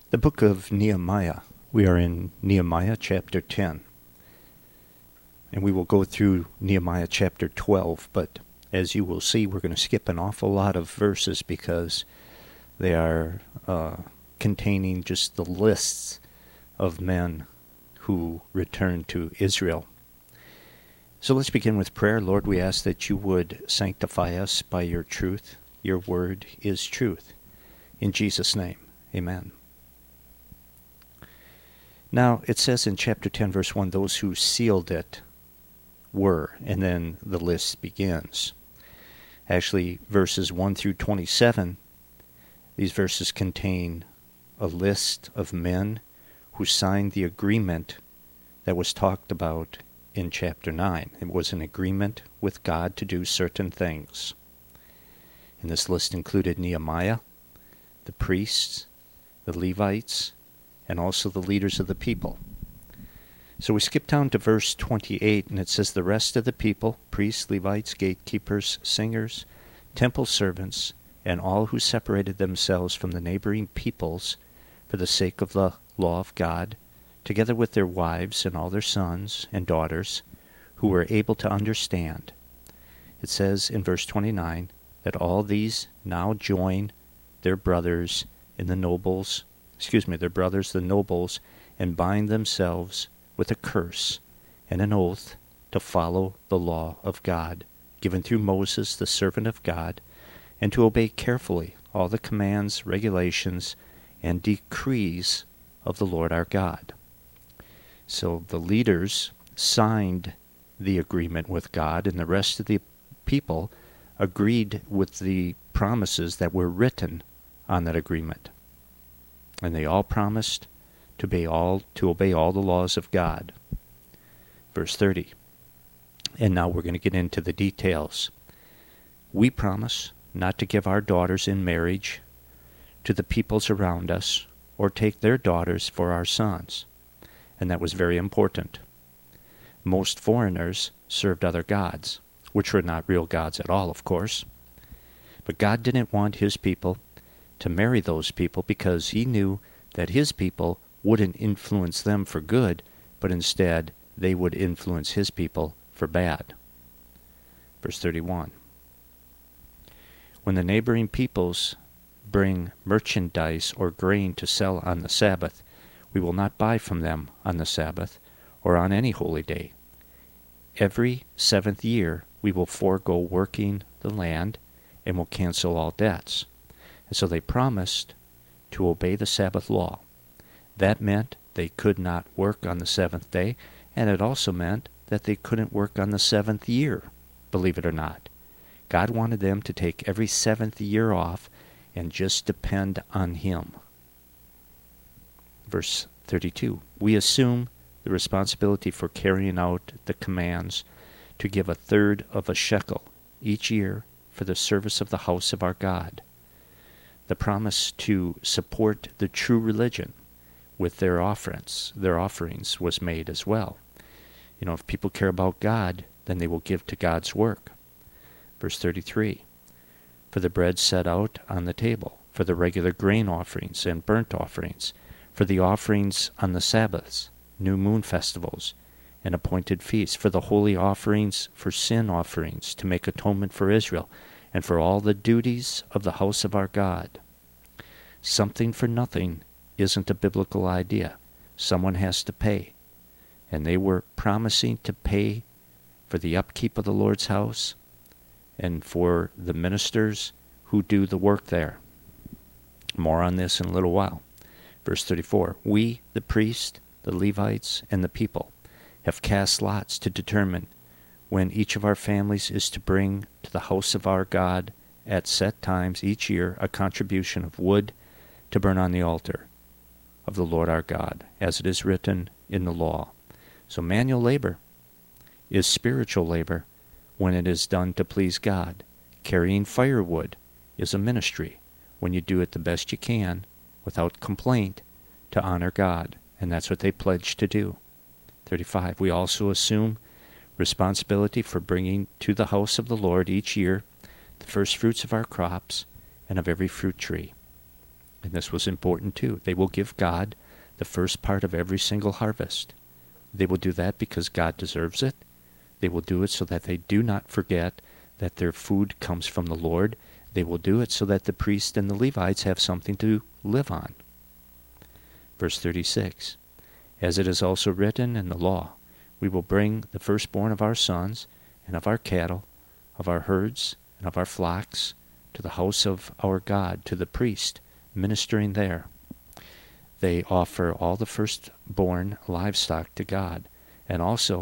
The book of Nehemiah. We are in Nehemiah chapter 10. And we will go through Nehemiah chapter 12, but as you will see, we're going to skip an awful lot of verses because they are containing just the lists of men who returned to Israel. So let's begin with prayer. Lord, we ask that you would sanctify us by your truth. Your word is truth. In Jesus' name, amen. Now, it says in chapter 10, verse 1, those who sealed it were, and then the list begins. Actually, verses 1 through 27, these verses contain a list of men who signed the agreement that was talked about in chapter 9. It was an agreement with God to do certain things. And this list included Nehemiah, the priests, the Levites, and also the leaders of the people. So we skip down to verse 28, and it says, the rest of the people, priests, Levites, gatekeepers, singers, temple servants, and all who separated themselves from the neighboring peoples for the sake of the law of God, together with their wives and all their sons and daughters, who were able to understand. It says in verse 29 that all these now join their brothers in the nobles, the nobles, and bind themselves with a curse and an oath to follow the law of God, given through Moses, the servant of God, and to obey carefully all the commands, regulations, and decrees of the Lord our God. So the leaders signed the agreement with God, and the rest of the people agreed with the promises that were written on that agreement. And they all promised to obey all the laws of God. Verse 30. And now we're going to get into the details. We promise not to give our daughters in marriage to the peoples around us, or take their daughters for our sons. And that was very important. Most foreigners served other gods, which were not real gods at all, of course. But God didn't want his people to marry those people because he knew that his people wouldn't influence them for good, but instead they would influence his people for bad. Verse 31. When the neighboring peoples bring merchandise or grain to sell on the Sabbath, we will not buy from them on the Sabbath or on any holy day. Every 7th year we will forego working the land and will cancel all debts. And so they promised to obey the Sabbath law. That meant they could not work on the 7th day, and it also meant that they couldn't work on the 7th year, believe it or not. God wanted them to take every 7th year off and just depend on him. Verse 32, we assume the responsibility for carrying out the commands to give 1/3 of a shekel each year for the service of the house of our God. The promise to support the true religion with their offerings was made as well. You know, if people care about God, then they will give to God's work. Verse 33, for the bread set out on the table, for the regular grain offerings and burnt offerings, for the offerings on the Sabbaths, new moon festivals, and appointed feasts, for the holy offerings, for sin offerings, to make atonement for Israel, and for all the duties of the house of our God. Something for nothing isn't a biblical idea. Someone has to pay. And they were promising to pay for the upkeep of the Lord's house and for the ministers who do the work there. More on this in a little while. Verse 34, we, the priest, the Levites, and the people, have cast lots to determine when each of our families is to bring to the house of our God at set times each year a contribution of wood to burn on the altar of the Lord our God, as it is written in the law. So manual labor is spiritual labor when it is done to please God. Carrying firewood is a ministry when you do it the best you can without complaint to honor God, and that's what they pledged to do. 35. We also assume responsibility for bringing to the house of the Lord each year the first fruits of our crops and of every fruit tree. And this was important too. They will give God the first part of every single harvest. They will do that because God deserves it. They will do it so that they do not forget that their food comes from the Lord. They will do it so that the priests and the Levites have something to live on. Verse 36, as it is also written in the law, we will bring the firstborn of our sons and of our cattle, of our herds and of our flocks, to the house of our God, to the priest, ministering there. They offer all the firstborn livestock to God, and also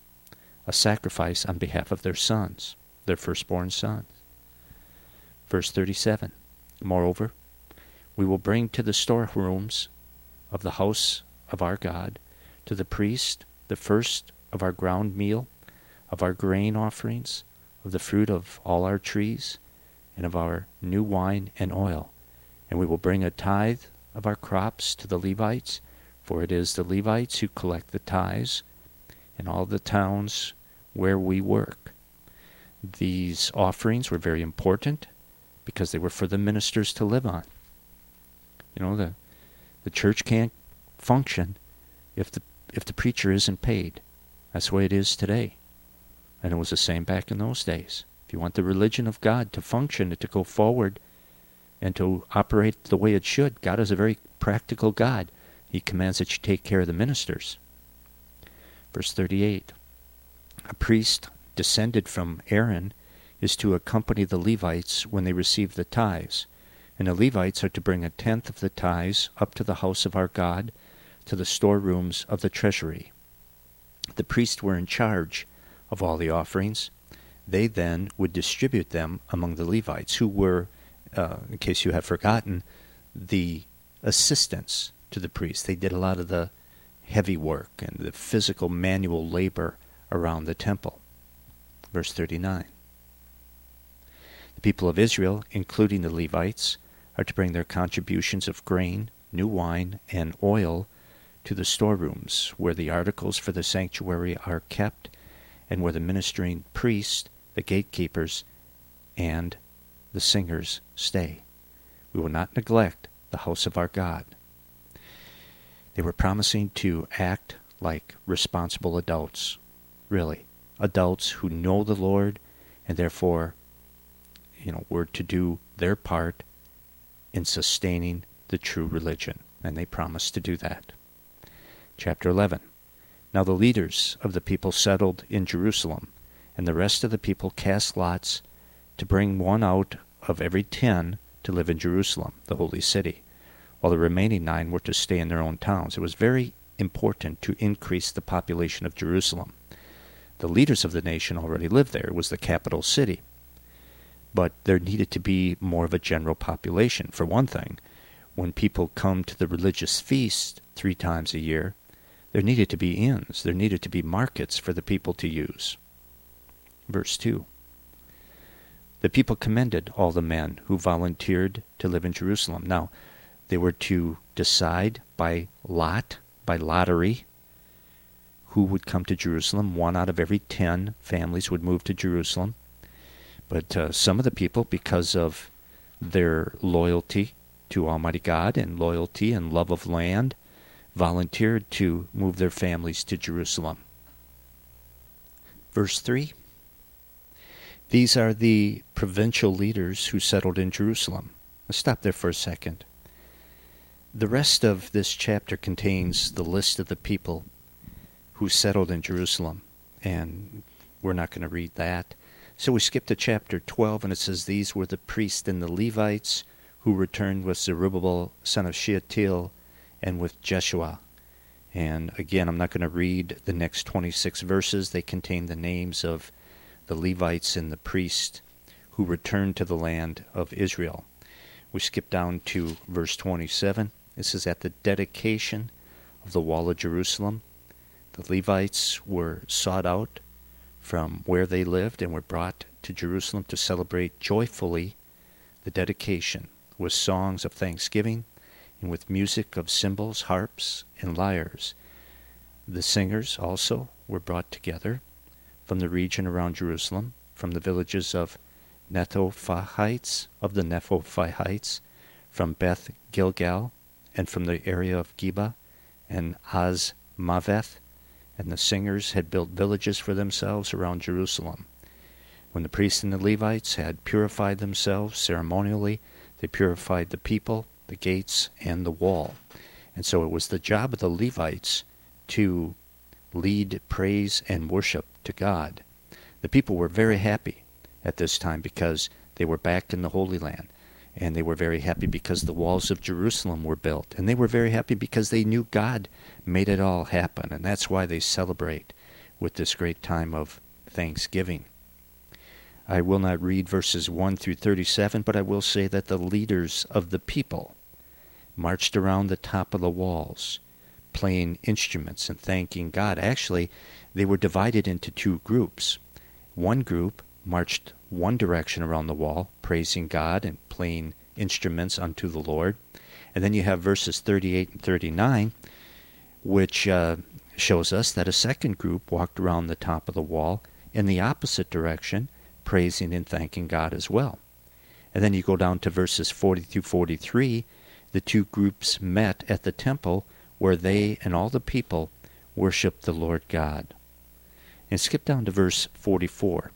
a sacrifice on behalf of their sons, their firstborn sons. Verse 37, moreover, we will bring to the storerooms of the house of our God, to the priest, the first of our ground meal, of our grain offerings, of the fruit of all our trees, and of our new wine and oil. And we will bring a tithe of our crops to the Levites, for it is the Levites who collect the tithes in all the towns where we work. These offerings were very important because they were for the ministers to live on. You know, the church can't function if the preacher isn't paid. That's the way it is today. And it was the same back in those days. If you want the religion of God to function and to go forward and to operate the way it should, God is a very practical God. He commands that you take care of the ministers. Verse 38, a priest descended from Aaron is to accompany the Levites when they receive the tithes. And the Levites are to bring a tenth of the tithes up to the house of our God, to the storerooms of the treasury. The priests were in charge of all the offerings. They then would distribute them among the Levites, who were, in case you have forgotten, the assistants to the priests. They did a lot of the heavy work and the physical manual labor around the temple. Verse 39. The people of Israel, including the Levites, are to bring their contributions of grain, new wine, and oil to the storerooms, where the articles for the sanctuary are kept, and where the ministering priests, the gatekeepers, and the singers stay. We will not neglect the house of our God. They were promising to act like responsible adults, really, adults who know the Lord, and therefore, were to do their part in sustaining the true religion, and they promised to do that. Chapter 11. Now the leaders of the people settled in Jerusalem, and the rest of the people cast lots to bring one out of every 10 to live in Jerusalem, the holy city, while the remaining 9 were to stay in their own towns. It was very important to increase the population of Jerusalem. The leaders of the nation already lived there. It was the capital city. But there needed to be more of a general population. For one thing, when people come to the religious feast 3 times a year, there needed to be inns. There needed to be markets for the people to use. Verse 2. The people commended all the men who volunteered to live in Jerusalem. Now, they were to decide by lottery, who would come to Jerusalem. 1 out of every 10 families would move to Jerusalem. But some of the people, because of their loyalty to Almighty God and loyalty and love of land, volunteered to move their families to Jerusalem. Verse 3. These are the provincial leaders who settled in Jerusalem. Let's stop there for a second. The rest of this chapter contains the list of the people who settled in Jerusalem, and we're not going to read that. So we skip to chapter 12, and it says, these were the priests and the Levites who returned with Zerubbabel, son of Shealtiel, and with Jeshua. And again, I'm not going to read the next 26 verses. They contain the names of the Levites and the priests who returned to the land of Israel. We skip down to verse 27. This is at the dedication of the wall of Jerusalem. The Levites were sought out from where they lived and were brought to Jerusalem to celebrate joyfully the dedication with songs of thanksgiving and with music of cymbals, harps, and lyres. The singers also were brought together from the region around Jerusalem, from the villages of Netophahites, from Beth Gilgal, and from the area of Geba, and Azmaveth, and the singers had built villages for themselves around Jerusalem. When the priests and the Levites had purified themselves ceremonially, they purified the people, the gates, and the wall. And so it was the job of the Levites to lead praise and worship to God. The people were very happy at this time because they were back in the Holy Land. And they were very happy because the walls of Jerusalem were built. And they were very happy because they knew God made it all happen. And that's why they celebrate with this great time of thanksgiving. I will not read verses 1 through 37, but I will say that the leaders of the people marched around the top of the walls, playing instruments and thanking God. Actually, they were divided into two groups. One group marched one direction around the wall, praising God and playing instruments unto the Lord. And then you have verses 38 and 39, which shows us that a second group walked around the top of the wall in the opposite direction, praising and thanking God as well. And then you go down to verses 40 through 43, the two groups met at the temple where they and all the people worshiped the Lord God. And skip down to verse 44.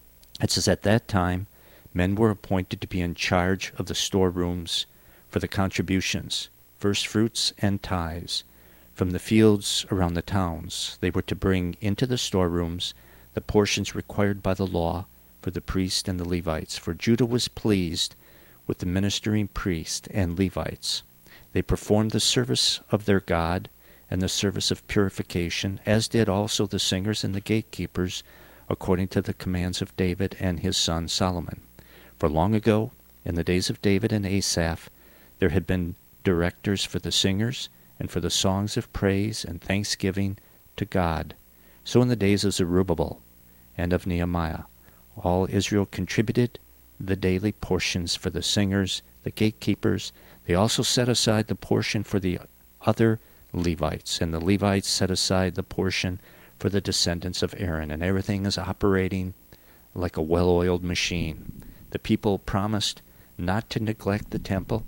It says, at that time, men were appointed to be in charge of the storerooms for the contributions, first fruits and tithes, from the fields around the towns. They were to bring into the storerooms the portions required by the law for the priests and the Levites. For Judah was pleased with the ministering priests and Levites. They performed the service of their God and the service of purification, as did also the singers and the gatekeepers, according to the commands of David and his son Solomon. For long ago, in the days of David and Asaph, there had been directors for the singers and for the songs of praise and thanksgiving to God. So in the days of Zerubbabel and of Nehemiah, all Israel contributed the daily portions for the singers, the gatekeepers. They also set aside the portion for the other Levites, and the Levites set aside the portion for the descendants of Aaron, and everything is operating like a well-oiled machine. The people promised not to neglect the temple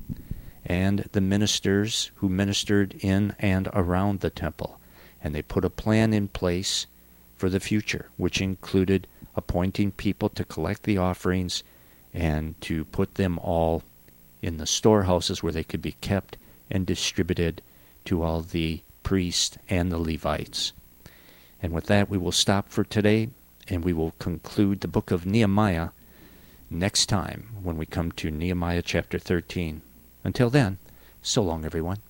and the ministers who ministered in and around the temple, and they put a plan in place for the future, which included appointing people to collect the offerings and to put them all in the storehouses where they could be kept and distributed to all the priests and the Levites. And with that, we will stop for today, and we will conclude the book of Nehemiah next time when we come to Nehemiah chapter 13. Until then, so long, everyone.